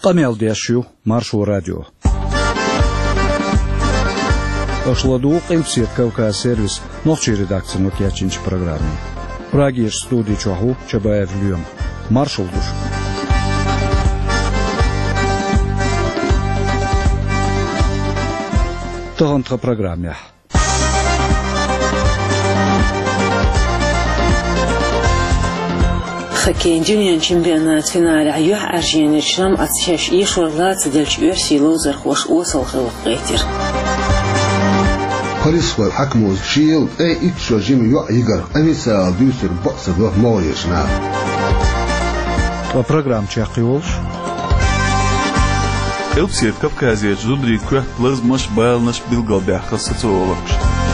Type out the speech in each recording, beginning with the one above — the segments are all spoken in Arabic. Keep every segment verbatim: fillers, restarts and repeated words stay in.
Камел Дешью, Маршу радио. Ашладу Кимсет Кавказ сервис, ночи редакции Нокиачинч программы. Прагиш студии Чаху, Чабаев Люем. Маршал душ. Тагантха программе. Хоккей дюнян чемпионат финале аюх арженечнам отсящ и шорлац дельч версии лозер хош осал хылхайтер. Полисвай хакмуз шиел эй икшо жим ю игр амисал дюсер бокса до моешна. По программе чахиолш. Элпсет Кавказия жудрит квах плазмаш байлнаш билгалбяха социологш.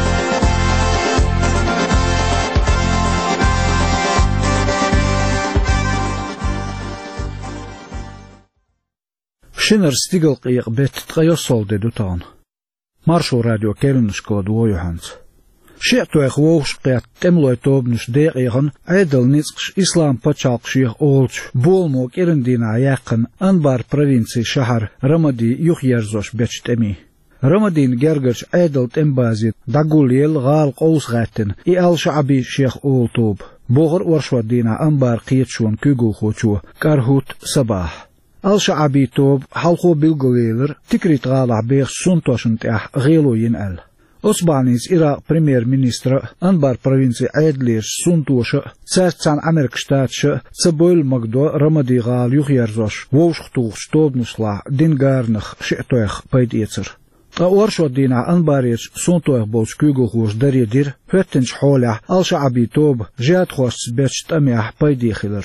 Шинер стигал қиық бет тқайосол деду таан. Маршу радио келншко дуойханц. Шеқтуэх вовш қият темлой тобнуш деғиған айдал ницқш ислам пачалқшиық олч болмо керіндина яқын анбар провинции шахар Рамади юхерзош бечтеми. Рамадин гергерч айдал тембазит дагулел гал қоусғаттин и ал-шаби шех олтоб. Боғыр оршваддина анбар қиетшуан күгіл хочу кархут сабах. Al-Sha'abi tob halqo bilgoleler tikrit gala beex suntoshnt ah gelo yinal. Osbanis Iraq premier minister anbar provincie Adler suntoshe tsan Amerikstaatse tsabol magdo Ramadi gal yugerzosh woshtuch stobnusla dingarnig shetoch paidetser. Ta orshodina anbarich suntoch bols kugelhos daredir hötens hola Al-Sha'abi tob jat khost becht amah paidekhiler.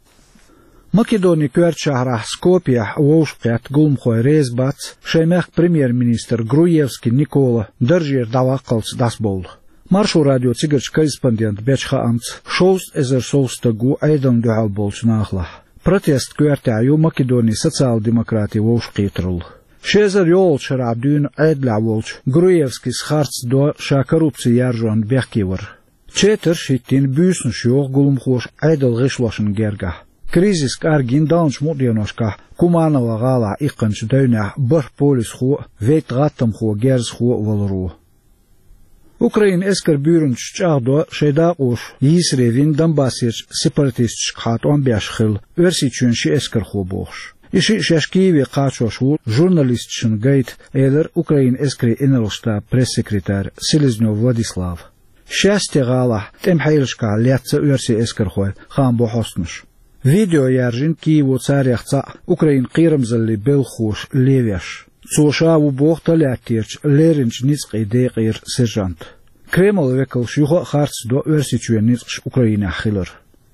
Македония Кверчахра Скопия Вошкет Гулмхой Резбац Шеймех премьер-министр Груевский Никола Держир Давакалц Дасбол. Маршу радио Цигач корреспондент Бечха Амц Шоуст Эзер Соустагу Айдан Дуалболч Нахла. Протест Квертаю Македонии социал-демократии Вошкетрул. Шезер Йолч Рабдюн Айдля Волч Груевский Схарц до Ша коррупции Яржуан Бехкивер. Четер Шиттин Бюсн Шух Гулмхош Айдал Гишлошен Герга. Кризис каргин даунш модерношка куманова гала икканч дойна бар полис ху вейт гаттам ху герз ху валру. Украин эскер бюрнч чагдо шейдакуш йисревин Донбассич сепаратист шхат он бяшхил версичунши эскер ху бохш. Иши шашкиви качошу журналистшин гайд элер Украин эскри инелшта пресс-секретарь Селезнев Владислав. Счастье гала тем хайршка лятца верси эскер ху хан бохосныш. Видео яржин Киеву царяхца Украин қирамзалли белхуш левяш. Цошаву бохта лякирч леринч ницқи деқир сержант. Кремл векал шуха харц до версичуен ницқш Украина хилер.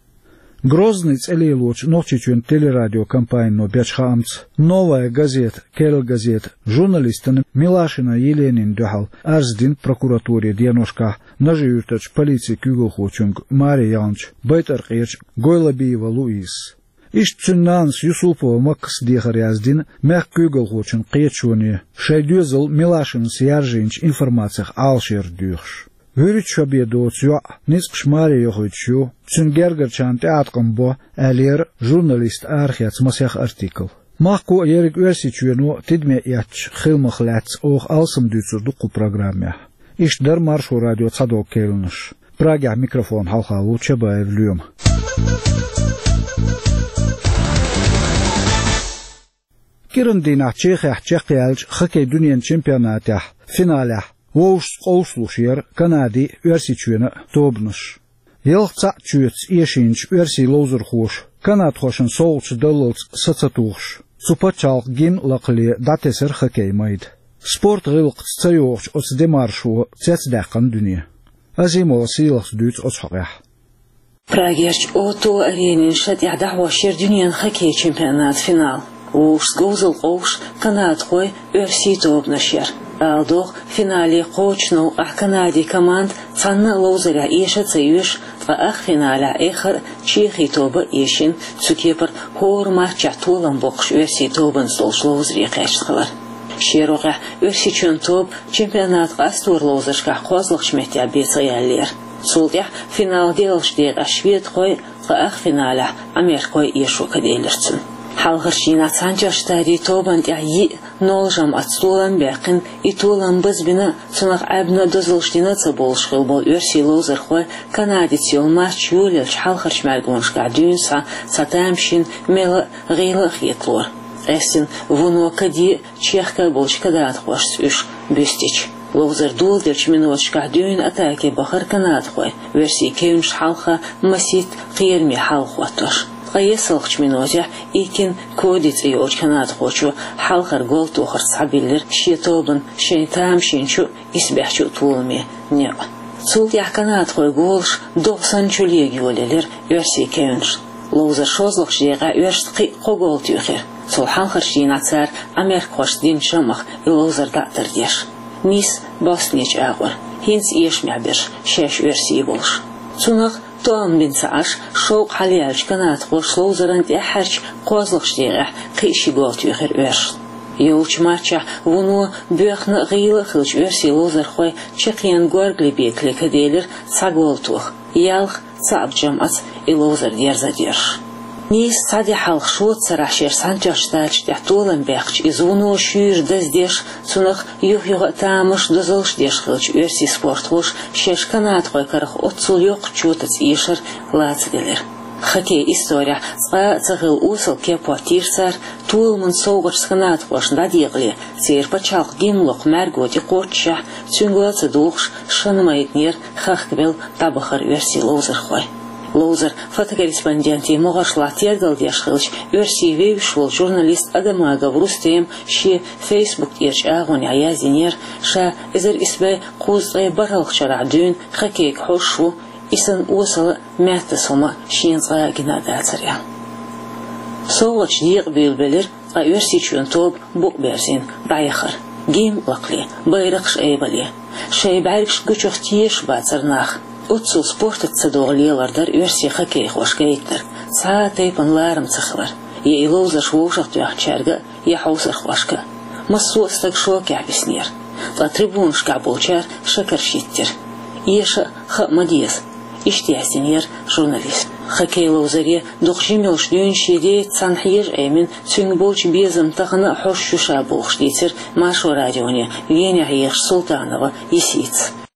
Грозный целилуч ночичуен телерадио компанию Бячхамц. Новая газет, Кел газет, журналистан Милашина Еленин духал арздин прокуратуре Деношка, нажиютач полиции Кюгелхочунг Мария Янч, Байтаркирч, Гойлабиева Луис. Иш цюннанс Юсупова Макс Дехаряздин, Мях Кюгелхочун Кечуни, Шайдюзел Милашин Сяржинч информациях Алшер дюхш. Вырит шабеду цю низкш Мария Йохичу, цюнгергер чанте аткомбо, алер журналист архиац масях артикл. Махку ерик версичуену тидме яч хилмахлац ох алсам дюцу дуку программе. Иш дар маршу радио цадок келныш. Прага микрофон халхалу Чабаев Люем. Кирандина Чехия Чехиялч хоккей дуньян чемпионатя финале. Воуш қоуслушер Канади версичуена тобныш. Елхца чуец ешинч верси лозер хош. Канад хошен солч дылылц сацатуш. Цупачалк гин лақли датесер хоккей майд. Спорт гылқ цайош оц демаршу цецдақан дүния. Азимо силахс дүйц оц хогях. Прагерч ото аренин шат яхдахва шер дуньян хоккей чемпионат финал. Уж сгузал қоуш Канад хой верси тобнашер. Алдох финале қочну ах Канади команд цанна лозера иша цаюш ва ах финаля эхар Чехи тоба ешин цукепер хор матча толан бокш верси тобан солш лозери қашқалар. Шероға верси чун тоб чемпионат астур лозершка қозлық шметя бесаялер. Солдя финал делш деға швед қой ва ах финаля Америкой ешу каделерцин. حالغرشينا تانجاشتاري توبان تعيي نولجام أتطولان باقين إطولان بزبنا تنق عبنا دزلشتنا تبولش خلبال ورسي لوزر خواه كناديتيول ماتش يوليلش حالغرش مرگونش قعدون سا ساتامشين ميلا غيلا خيطلور أسن ونو كدي تشيخكا بولش كدات خوشت وش بستيش لوزر دول درش منوش قعدون أتاكي بخر كناد خواه ورسي كيونش حالخا مسيت قيرمي حال خواتوش قيسلخش منوجه إيكن كوديت إيوش كناد خوشو حالخر قول توخر صعبيلر شي توبن شي تامشين شو إسبح شو طولمي نيو صول يحكناد خوي قولش دوغسان شو ليك يوليلر ورسي كيونش لوزر شوزلخش جيغا ورش قي قوغول تيوخير صول حالخر شينا تسار أمير خوش دين شمخ لوزر داتر ديش نيس باسنيج آغور هينس إيش معبرش شاش ورسي بولش تونغ توام بن ساعش شوق حليالش كانت خوش لوزران تأحرش قوزلخش ديغح قيشي قولت يخير ورش يوش مارچا ونو بيخنا غيل خلش ورسي لوزر خوي چقيان غورغلي بيكلي كديلر ساقولتوخ يالخ صعب جمعت إلوزر ديرزا ديرش نيس صادي حلق شوت سرح شير سانجاش تالش تحتولن بيخش إزونو شير دز ديش سنخ يوح يوغ تامش دزلش ديش خلش ورسي سبورت وش شيش كانات خوي كرخ أتصل يوق چوتت إيشر لات دلر خكي إستوريا صغا تغل أوصل كيبوا تيرسار طول من صوغر سخنات خوش نديغلي سير بچالق جيملق مرگو دي قوتشا تنگوال تدوغش شنما يتنير خخ قبل طبخر ورسي لوزر خوي لوزر фотокорреспонденти могашлатер галдяшхылч версии вейшвол журналист адамага врустем ши фейсбук ирч агони аязинер ша изер исбе кузгай баралхчара дün хакек хошу исан усал мятасома шинзга гинадацаря соолч диг билбелер а версии чун топ бук берсин дайхар гим лакли байракш эйбали шей байракш гучохтиеш бацарнах أتصل سبورت تصدقليلر در ورسي خكي خوش كيتر ساعتي بنلارم تخبر يا إلوزر شوشت يا شرقة يا حوسر خوشكة مصو استك شوك عبسنير فاتربون شكعبوشار شكر شيتر يشا خ مديس اشتياسينير جورناليست خكي لوزرية دخشيميلش دون شيري تسانحير أيمن تنبولش بيزم تغنى حوش شابوخ ديتر ماشو راديوني ويني هيش سلطانова يسيت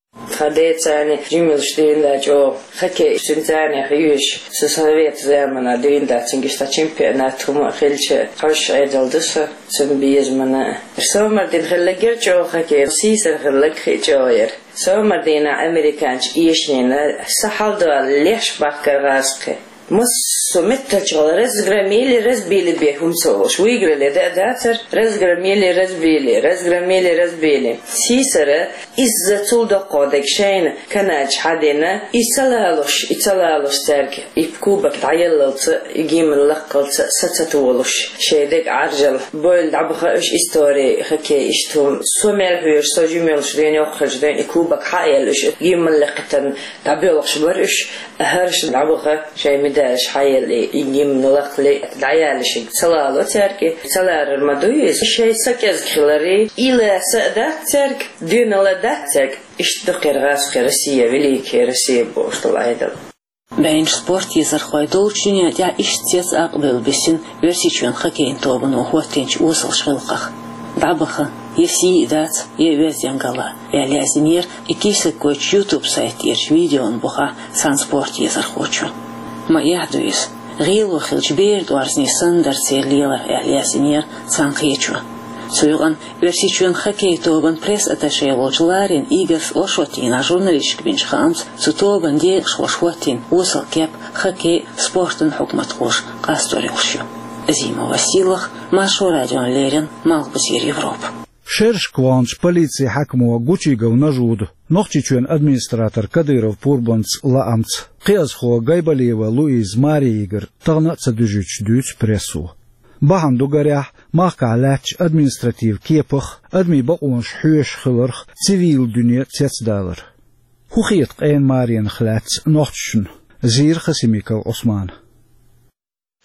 خديت يعني جميل شدين دا جو خكي شنزاني خيوش سسويت زمنا دين دا تنجش تا چمپيونات هم خلش قش عيدل دسا سنبيز منا سومر دين خلقر جو خكي سيسر خلق خي جوير سومر دين امريكانش ايشنين سحل دوا ليش باكر غاسقي مس سمت شغل رز جراميلي رز بيلي بيهم سوش ويجري ده داتر رز جراميلي رز بيلي رز جراميلي رز بيلي سيسرة إذا تول دقادك شين كناج حدنا يسلالوش يسلالوش ترك يبكوبك تعيللت يجيم اللقلت ستتولوش شيدك عرجل بول دعبخش إستوري خكي إشتون سوميل هير سوجيميلش دين يوخش دين يكوبك حايلش يجيم اللقتن تعبيلش برش هرش دعبخ شيء داش حيل يجيم نلقلي دعيالش سلالو ترك سلار المدويز شيء سكز خلري إلى سأدات ترك دين لدات ترك اشتقر غاس روسيا великая روسيا بوشتل عيدل بين سبورت يزر خوي دولشين يا اشتياس أقبل بسن ورسيشون خكين توبن وهوتينش وصل شغلقخ دعبخ يسي ذات يوز ينقلا يا لازمير إكيسك كوش يوتيوب سايت يرش فيديو بخا سان سبورت يزر خوشون ما يحدويس غيل وخلش بيرد وارزني سندر سير ليلة إعلاسينير سانقيتشو سويغان ورسيشون خكي توبن بريس أتاشي والجلارين إيغرس وشوتين جورناليشك بنش خامس ستوبن ديغش وشوتين وصل كيب خكي سبورتن حكمة خوش قاستوري وشيو زيما وسيلخ ماشو راديون ليرين مالك بسير يوروب شرش كوانش полиции حكموا غوچيغو نجود نوخچيچون администратор Кадыров Пурбанц лаамц قيازخو غايباليوا لويز ماريغر تغنص دجوچ دوچ بريسو باهن دوغاريح ماقالاتش административ كيبخ ادمي بقونش حوش خلرخ سيفيل دنيا تيتدالر خوخيت قين مارين خلاتس نوخچن زير خسيميكو عثمان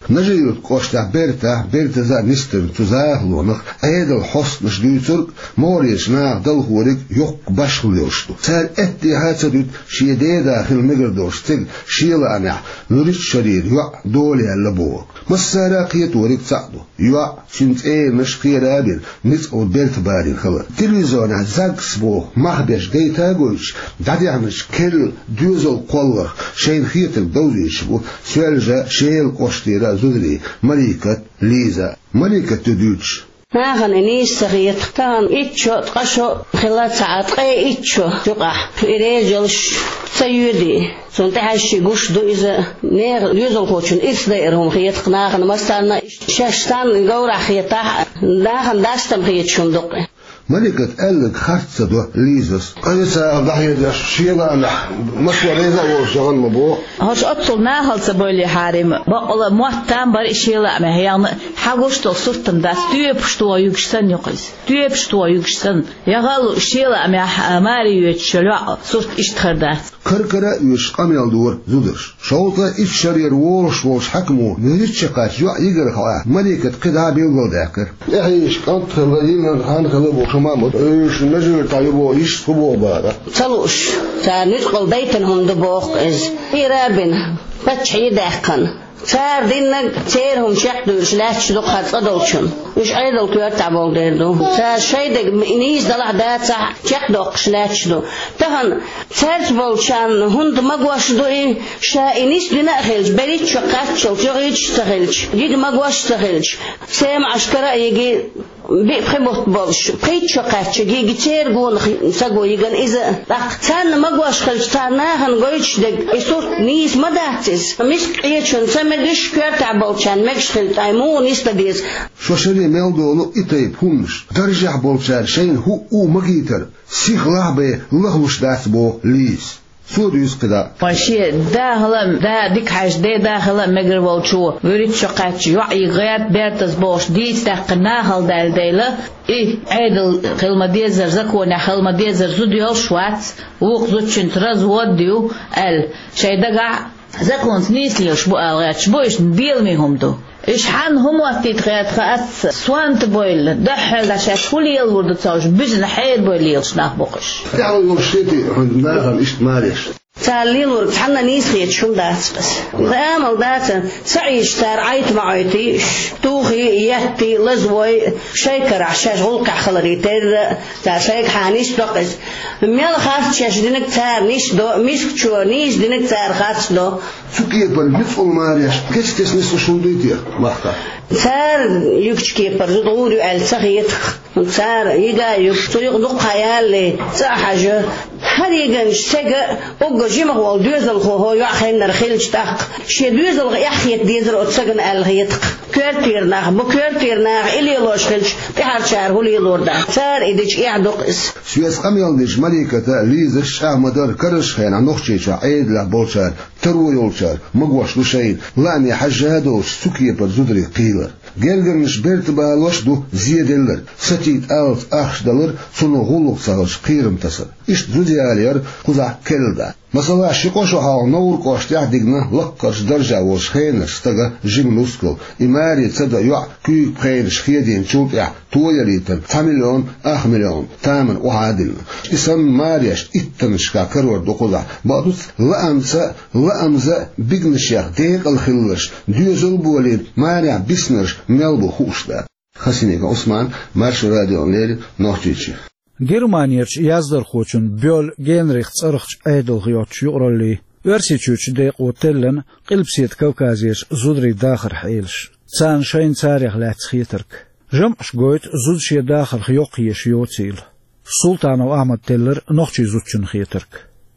نجيل قوشتا بيرتا بيرتا زا نستر تزاه لونخ ايدل حسن شدوتر موريش نا دل هوريك يوك باش ليوشتو سال اتي هاتدوت شيدي داخل مقردوش تل شيلا انع نريد شرير يوع دولي اللبوك مسارا قيت وريك تعدو يوع شنت ايه مش قيرابين نتقو بيرت بارين خلر تلفزيون زاكس بو مخبش ديتا قوش دادي عمش كل دوزل قولر شين خيتل دوزيش بو سوالجا شيل قوشتيرا زودري ملكة ليزا ملكة تدوش ناخن انيس سغيت تان اتشو تقشو خلال ساعات قي اتشو تقع إريجلش سيودي سنتحشي قوش دو إذا نير يوزل خوشن إس دائرهم خيط ناخن مستانا شاشتان قورا خيطاح ناخن داستم خيط شندق ملكة قالك خارجة دو ليزس قالتها ضحية داش شيلا أنا مشوى ريزا وشغل مبوع هاش أطول ناهل سبولي حارم بقول موتان بار شيلا ما هي حاجوش تصورتم داس تيبشتوا يكشسن يقيس تيبشتوا يكشسن يغلو شيلا ما ماري يتشلع صورت اشتخر داس كركرة يش قميل دور زودش شوطة إفشارير ووش ووش حكمو نريتش قاش يوع يقر خواء ملكة قدها بيوغل داكر إيش كانت خلقين هان خلقو شمامت إيش نجر طيبو إيش صبو بارا تلوش سنتقل بيتنهم دبوخ إز إيرابن بتشعي داكن صار دينك تيرهم شقدوش لا تشدق هاد صدوشن مش أيضا كيرت عبال ديردو صار شيء دك إنيس دلع دات صح شقدق لا تشدو تهن صار بولشان هند مقواش دوي شا إنيس دينا خلش بريت شقات شل تغيش تخلش جيد مقواش تخلش سام عشكرا يجي بيخبط بالش بيت شقات يجي تير قون سقو يجن إذا تان مقواش خلش تانا هن قويش دك يصور نيس مداتس مسك يشون سام مش كرت عبالشان مكشخل تايمو نستديز شو شري ميلدولو إتاي بونش درجة عبالشان شين هو او مغيتر سيخ لعبه لغوش داس بو ليس سوديس كدا فاشي داخل دا ديك حاج دا داخل مغربل شو وريت شقات يوعي غيات بيرتس بوش ديت تقناهل دال ديلا اي عيدل خلما ديزر زكونا خلما ديزر زوديو شوات وقزوتشن ترز وديو ال شي دقع زكون نيسليوش بو أغياتش بوش نبيل ميهم دو إيش حان هم وقتيت غيات خاص سوانت بويل دحل عشاش كل يل ورد تصاوش بجن حيل بويل يلش ناخ بوقش تعالوا يورشيتي عندنا إيش ماريش تعالين ورد حنا نيسخيت شو داس بس غامل داتا سعيش تار عيت معيتي توخي يهتي لزوي شيكر عشاش غلق خلري تير تار شيك حانيش دقس ميال خاص شاش دينك تار نيش دو ميسك شو نيش دينك تار خاص دو سكيت بالبيتفول ماريش كيش تسنسو شنديتي مختا تار يكشكي برزدوري على سخيت تار يجا يكتريق دق حيالي تاحجه هر يجن شجع أوجا جيمه والدوزل هو يأخذ نرخيلش تاق شيء دوزل يأخذ ديزل أتسجن الهيت كرتير ناخ بكرتير ناخ إلي لوش خلش بحر شهر هو لي لوردا صار إديش يعدق إس سويس قميل ديش ملكة ليزش شاه مدار كرش خين عن نخشي عيد لا بولشار تروي يولشار مقوش لشين لاني حجادوش سكية برزودري قيلر جرجر مش بيرت بالوش دو زيادلر ستيت ألف أخش دلر سنو غلق صغش قيرم تصر إيش زودي علير خزع كلدا مثلا شقوشو حال نور قوش تحدقنا لقش درجة وش خينش تغا جيم نسكل إماري تصدق يوع كيك بخينش خيدين شوط يع تويريتن تمليون أخ مليون تامن وعادلنا إسان ماريش إتنشكا كرور دو خزع بعدوس لأمسا لأمسا بيقنشيخ ديق الخلش ديوزل بولين ماريع بيسنرش ملبو خوشتا خسينيك عثمان مارش راديو ليري نوحجيشي Германиyaч yazdır xoçun böl Genrich tsarıqç aydıl xiyotç yuqrali versiçüç deyq otellen qilbsit Kavkaziyach zudri daxir xilsh tsan shayn tarix lat xitirk jam shgoyt zudshi daxir xiyoq yesh yotil Sultanov Ahmad Teller noxchi zudchun xitirk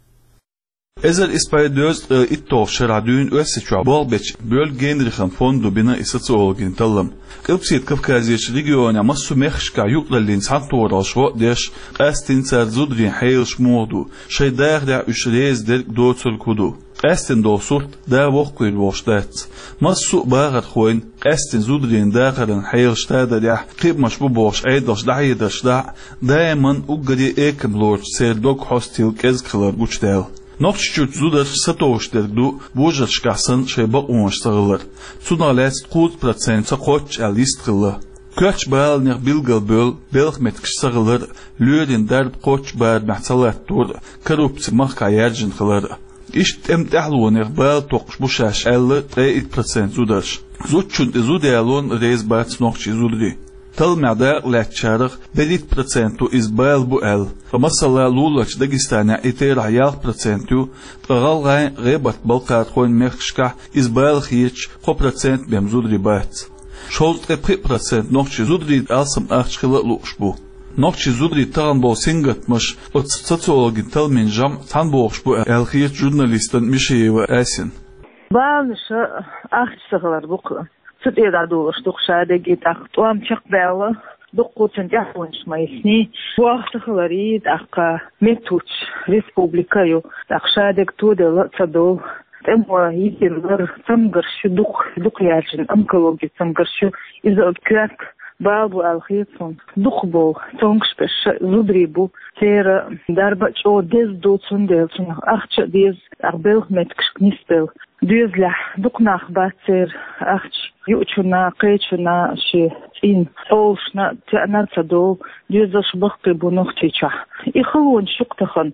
Ezel ispaydoz ittov sharadun össeçwa bolbeç böl Genrich'in fondu bina isatsı olgin tallam Qilbsit Kavkaziyach regiona masu mexshka yuqlallin santoralshvo desh qastin tsar zudrin xilsh modu shay dagda ushrez der dotsol kudu qastin dosurt da voqquil voshtat masu bagat khoin qastin zudrin dagdan xilshtada da qib mashbu bosh aydash dahidash da daiman uggadi ekim lord seldok hostil kezklar guchdel Nokçuçut zudar satoğuşderdu bojar şkahsın şey baqonş sağılır. Sunalets qut procentsa qoç alist qılı. Köç bağılnıq bilgil böl, belq metkş sağılır, lüydin darb qoç bağır məhsalat dur, korrupsi maqqa yerjin qılır. İşt emtahluğunıq bağıl toqş bu şaş elli üç procent zudar. Zutçun zudayalon reiz bat nokçi zudri. Tal ma'daq lachariq belit procentu izbal bu el. Masala lulaç Dagestana eter ayal procentu tqalgay ghibat balqat qoyn mexshka izbal khich qo procent bemzudri bat. Şol qirq procent nokçi zudri alsım aqchqılı luqşbu. Nokçi zudri tağan bol singatmış sotsiologin talmin jam tan boqşbu el khich jurnalistan Mishayeva Asin. Balnışa aqchqılar bu Sut eder doğuş dokşada gitak tuam çık bela dokuzun yaşlanmış mayısni bu aksaları dakka metuç respublikayı dakşada tude latsadol tem vahidirler tam garşı duk duk yaşın amkologi tam garşı izolkrak babu alkhitson duk bol tongşpeş zudri bu tera darbaç o dez dotsun delsun akça dez arbel metkşknispel düzle duknaq batser akç yuçuna qeçuna şi in olşna tnarsadol düzüş baqti bu noqtiça ixulun şuqtaxın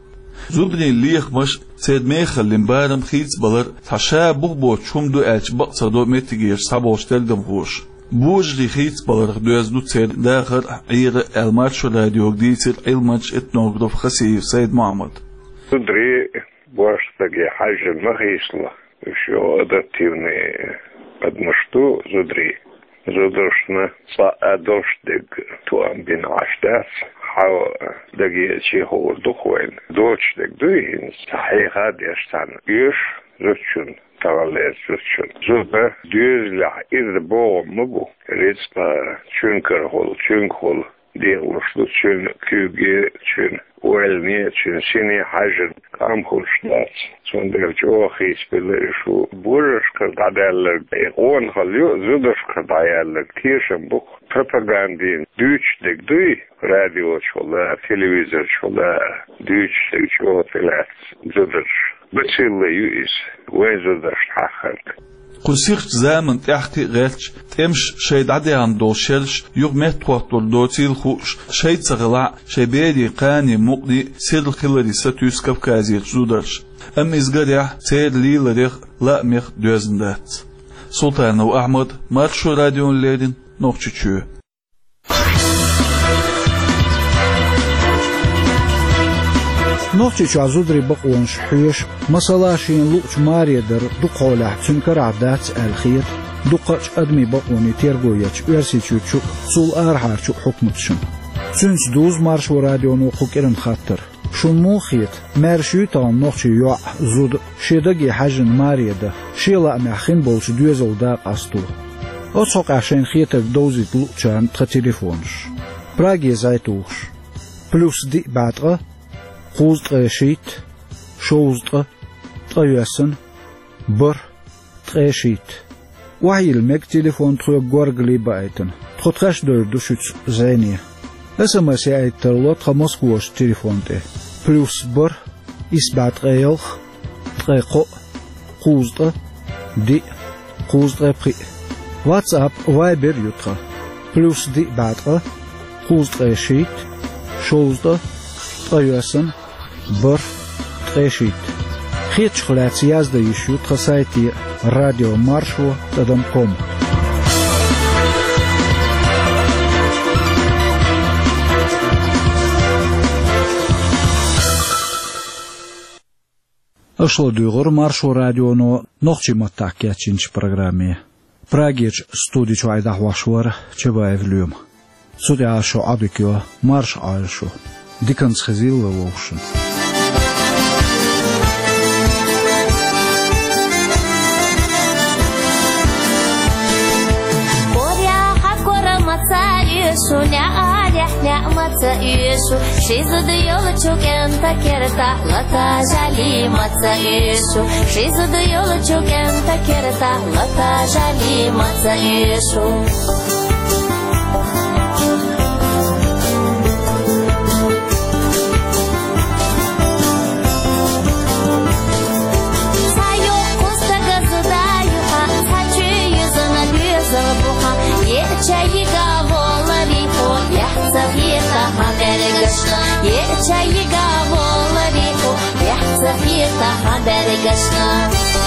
Zudri liqmash sedmeyxil limbaram khits balar tasha buqbo chumdu elch baqsado metigir saboshteldim xush Bujri khits balar dözdu tsed daxir ayr elmat radio gditsir ilmach etnograf khasiv Said Muhammad Zudri Баштаги хажин махисла, еще адаптивные, потому что зудри, зудошна по адоштег туам бин аштас, хау даги чихор духвен, дочтег дуин, сахихад яштан, юш зучун, тавалез зучун. Зуба дюзля из бо мугу, рецпа чункар хол, чункхол, Делушлу чун кюге чун уэльне чун сине хажен камхулштац сондер чохи спелешу буршка гадаллер он халю зудошка даяллер кишем бук пропагандин дючдек дуй радио чола телевизор чола дючдек чола телец зудош бачилле юис вен зудош хахат Qusirch zaman tahti ghelch temsh shayd adan do shelsh yug metqotul do til khush shayd sagla shaybedi qani muqdi sir khilari satus kafkaziyat zudarsh am izgariya seyr lilarig la mir dözendat Sultan و Ahmad Marshu radyon ledin noqchuchu نوتش عزودري بقونش حيش مصلاشين لوش ماريدر دقولح تنكر عدات الخير دقاش أدمي بقوني تيرغويتش ويرسيتشو سول آرحارشو حكمتشن سنس دوز مارش وراديو نوخوك إرن خاطر شمو خيط مارشو تان نوتش يوع زود شيدقي حجن ماريدر شيلا أمحخين بولش دوزل داق أستو أصحق عشان خيطك دوزيت لوشان تخ تليفونش براغي زايتوش بلوس دي بعدغا خوزد قيشيت شوزد قياسن بر قيشيت وحي المك تليفون تخو غورغلي بايتن تخوتخاش دردو شوتس زينية اسمس يأيت ترلوت خمسكوش تليفون تي بلوس بر إسبات قيلخ تقيقو خوزد دي خوزد قي واتساب وايبر يتخا بلوس دي بعدغا خوزد قيشيت شوزد قياسن بر قيشيت خيط شخلات يازد يشوت خسايتي راديو مارشو تدم كوم أشلو ديغور مارشو راديو نو نوخشي متاكيا تشينش برنامج براغيش ستوديو عيدا واشور تشبايف اليوم سودي عاشو عبيكيو مارش عاشو ديكنس خزيل ووشن Sunya aleh ni'matsa yeshu Shizu du yolu çok enta kerta Lata jali matsa yeshu Shizu du yolu çok enta kerta Lata jali matsa yeshu Hare Krishna